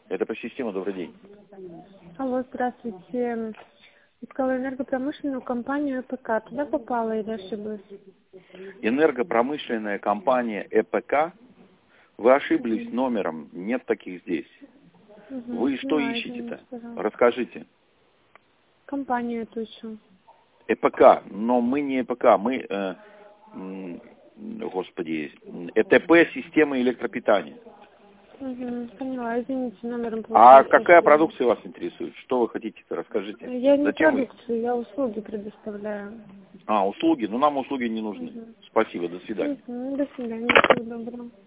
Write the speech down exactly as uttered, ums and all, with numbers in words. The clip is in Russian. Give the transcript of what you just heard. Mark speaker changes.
Speaker 1: Это по системе, добрый день.
Speaker 2: Алло, здравствуйте. Искала энергопромышленную компанию ЭПК. Туда попала или ошиблась?
Speaker 1: Энергопромышленная компания ЭПК. Вы ошиблись
Speaker 2: Угу.
Speaker 1: номером. Нет таких здесь.
Speaker 2: Угу.
Speaker 1: Вы что
Speaker 2: Поняла,
Speaker 1: ищете-то?
Speaker 2: извините, пожалуйста.
Speaker 1: Расскажите.
Speaker 2: Компанию эту ищу.
Speaker 1: ЭПК. Но мы не ЭПК. Мы, э, м, господи, ЭТП системы электропитания.
Speaker 2: Угу. Поняла, извините, номером
Speaker 1: А
Speaker 2: получилось
Speaker 1: какая
Speaker 2: ошиблась.
Speaker 1: продукция вас интересует? Что вы хотите-то? Расскажите.
Speaker 2: Я не
Speaker 1: Зачем вы?
Speaker 2: продукцию, я услуги предоставляю.
Speaker 1: А, услуги? Ну, нам услуги не нужны.
Speaker 2: Угу.
Speaker 1: Спасибо, до свидания.
Speaker 2: Угу. До свидания, всего доброго.